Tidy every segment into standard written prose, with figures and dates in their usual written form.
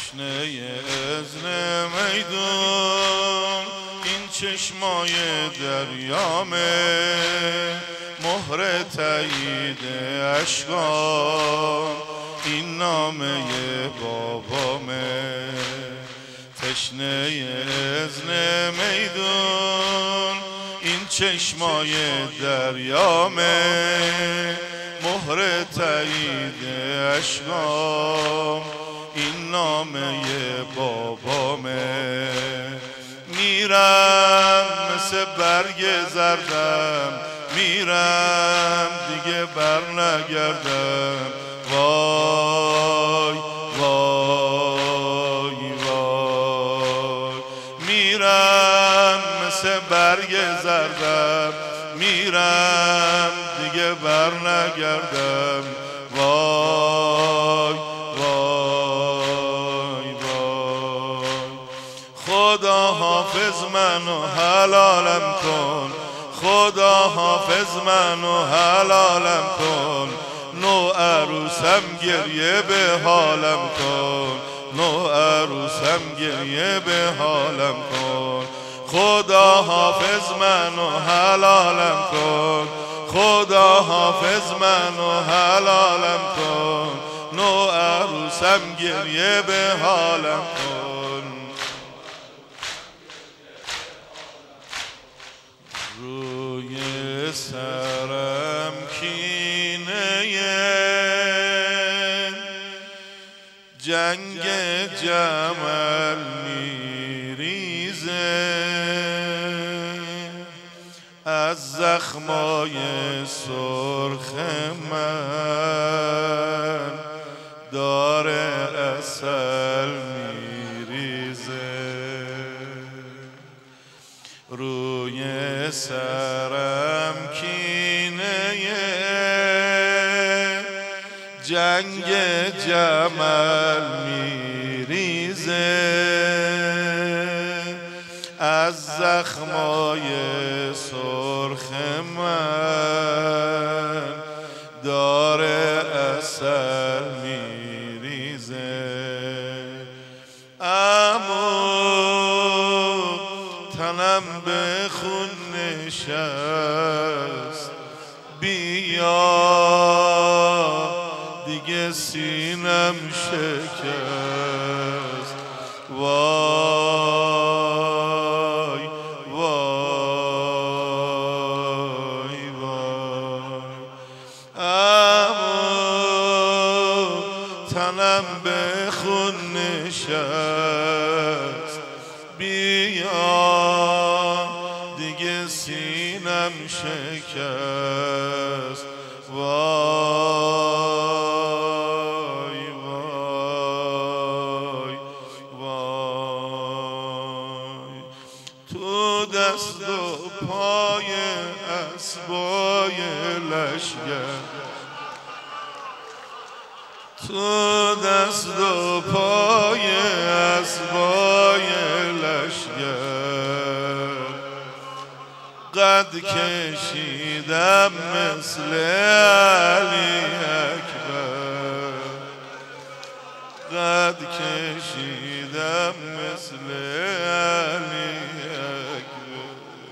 تشنه اذن میدون این چشمای دریامه، مهر تایید اشکام این نامه بابامه. تشنه اذن میدون این چشمای دریامه، مهر تایید اشکام این نامه بابامه. میرم مثل برگ زردم، میرم دیگه بر نگردم. وای وای وای میرم مثل برگ زردم، میرم دیگه بر نگردم. وای وای وای خدا حافظ منو حلالم کن، خدا حافظ منو حلالم کن. نو عروسم گریه به حالم کن، نو عروسم گریه به حالم کن. خدا حافظ منو حلالم کن، خدا حافظ منو حلالم کن. نو عروسم گریه به حالم کن. روی سرم کینه جنگ جمل میریزه، از زخمای سرخ من داره عسل میریزه. روی سرم کینه جنگ جمل میریزه، از زخمای سرخ من داره عسل میریزه. اما تنم به خون نشست، بیا دیگه سینم شکست. وای وای وای اما تنم به خون نشست، بیا دیگه سینم شکست. وای وای وای تو دست و پای اسبای لشگر، تو دست و پای اسبای لشگر قد کشیدم مثل علی اکبر، قد کشیدم مثل علی اکبر.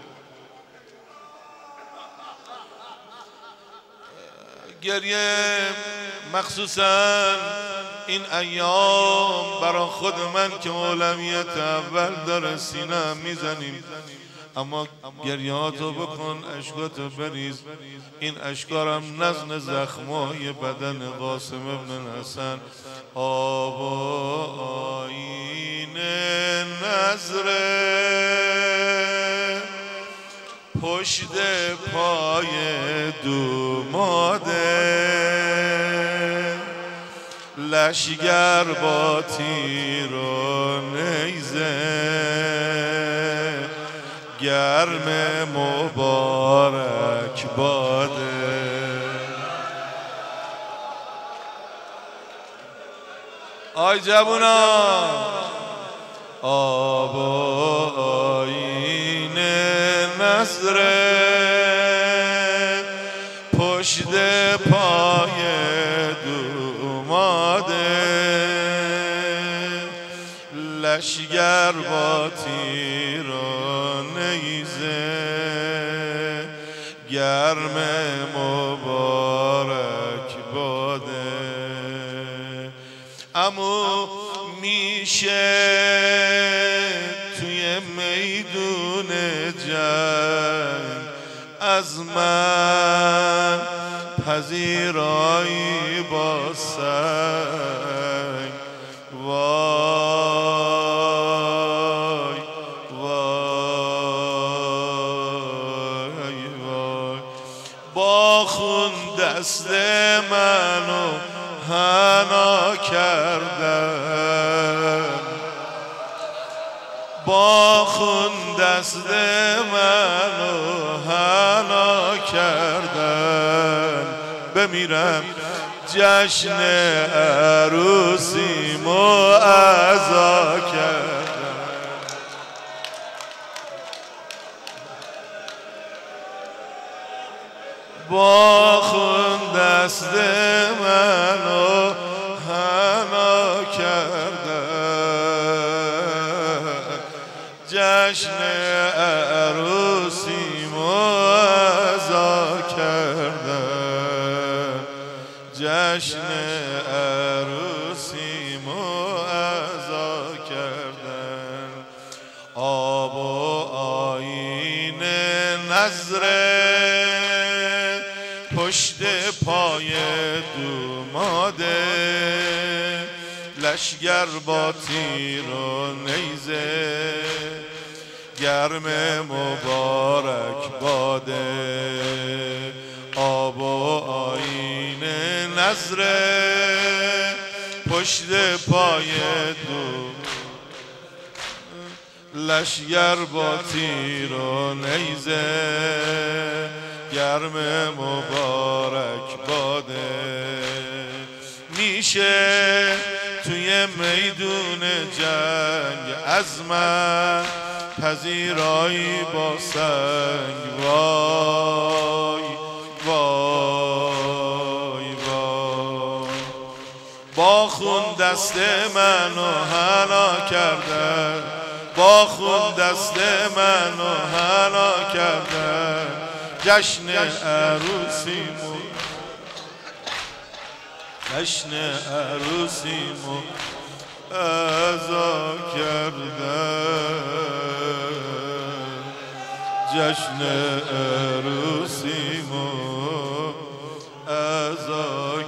گریه مخصوصا این ایام برا خود من که اولویت اول داره سینه میزنیم، اما گریهاتو بکن، اشکاتو بریز. این اشکارم نزن زخمای بدن قاسم ابن الحسن. آب و آیین نظره پشت پای دوماده، لشگر با تیر و نیزه گرم مبارک باده. آی جوونا آب و آیین نظره پشت پای دوماده، لشگر با تیر و نیزه گرم مبارک باده امو میشه توی میدون جنگ از من پذیرایی با سنگ وای وای وای با خون دست منو حنا کردن با خون دست منو حنا کردن بمیرم جشن عروسیمو عزا کردن با خون دست منو حنا کردن جشن عروسیمو عزا کردن جشن عروسیمو عزا کردن آب و آیین نظره پشت پای دوماده لشگر با تیر و نیزه گرم مبارک باده آب و آیین نظره پشت پای لشگر با تیر و نیزه گرم مبارک باده میشه توی میدون جنگ از من پذیرایی با سنگ وای وای وای با خون دست منو حنا کردن با خون دست منو حنا کردن جشن عروسیمو جشن عروسیمو عزا کردن جشن عروسیمو عزا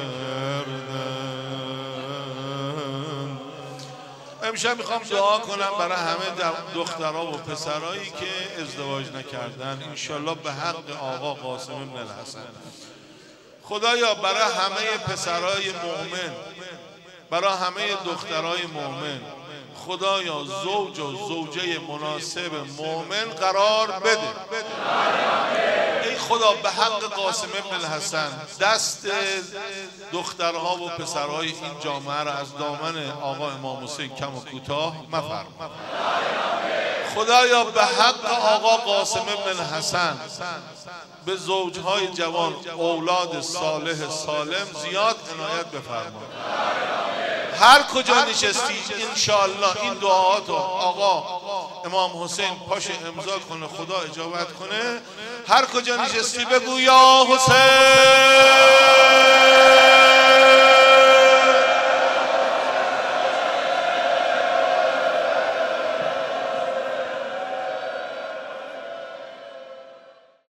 کردن امشب میخوام دعا کنم برای همه دخترها و پسرایی که ازدواج نکردن انشالله به حق آقا قاسم بن الحسن خدایا برای همه پسرای مؤمن برای همه دخترای مؤمن خدایا زوج و زوجه مناسب مؤمن قرار بده ای خدا به حق قاسم بن الحسن دست دخترها و پسرهای این جامعه را از دامن آقا امام حسین کم و کوتاه مفرما خدایا به حق آقا قاسم بن الحسن به زوجهای جوان اولاد صالح سالم زیاد عنایت بفرما هر کجا نشستی انشالله این دعاتو آقا امام حسین پاش امضا کنه خدا اجابت کنه هر کجا نشستی بگو یا حسین